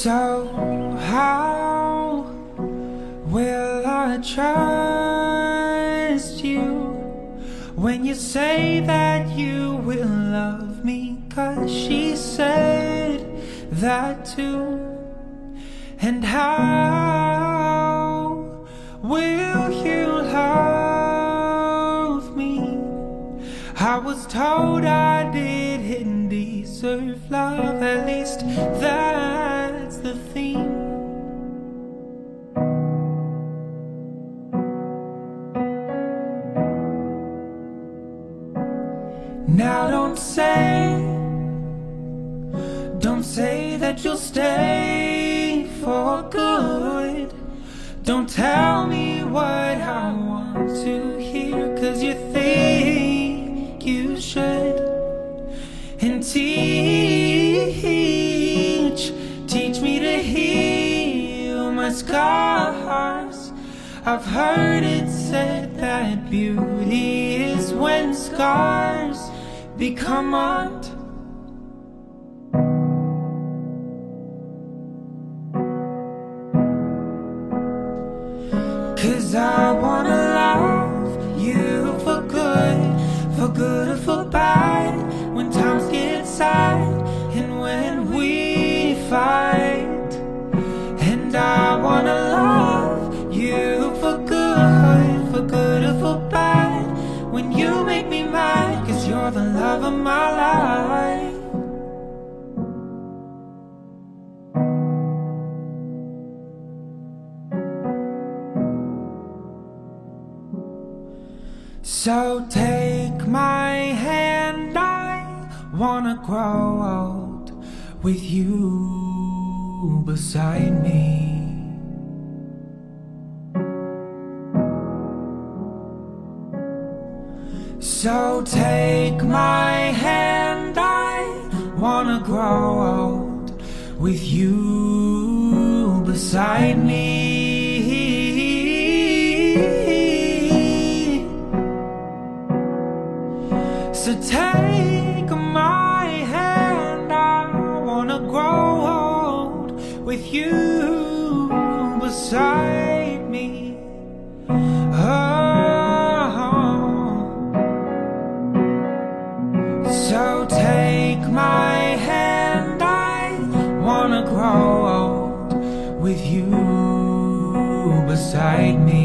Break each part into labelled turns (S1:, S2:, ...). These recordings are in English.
S1: So how will I trust you when you say that you will love me? 'Cause she said that too. And how will you love me? I was told I didn't deserve love, at least that's the theme. Now don't say that you'll stay for good. Don't tell me what I want to hear, 'cause you think you should. And teach me to heal my scars. I've heard it said that beauty is when scars become art. Cause I wanna love you for good or for bad. When times get sad and when we fight. And I wanna love you for good or for bad. When you make me mad, 'cause you're the love of my life. So take my hand, I wanna grow old with you beside me. So take my hand, I wanna grow old with you beside me. So take my hand, I wanna grow old with you beside me. Oh. So take my hand, I wanna grow old with you beside me.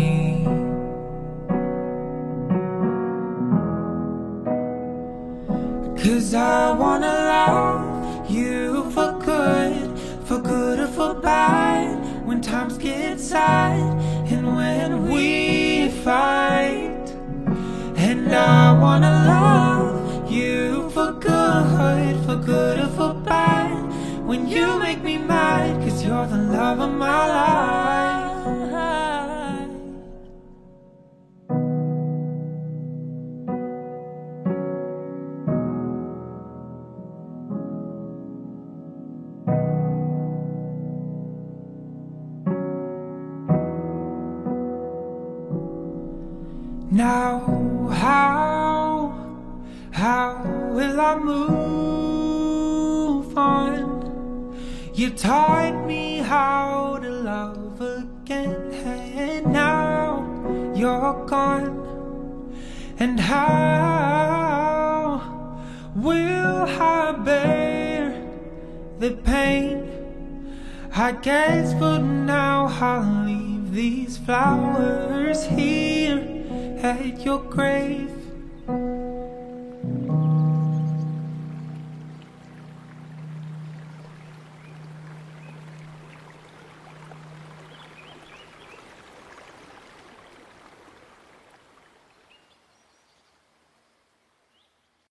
S1: Cause I wanna love you for good or for bad. When times get sad and when we fight. And I wanna love you for good or for bad. When you make me mad, 'cause you're the love of my life. Now how will I move on? You taught me how to love again, and now you're gone. And how will I bear the pain? I guess for now I'll leave these flowers here at your grave.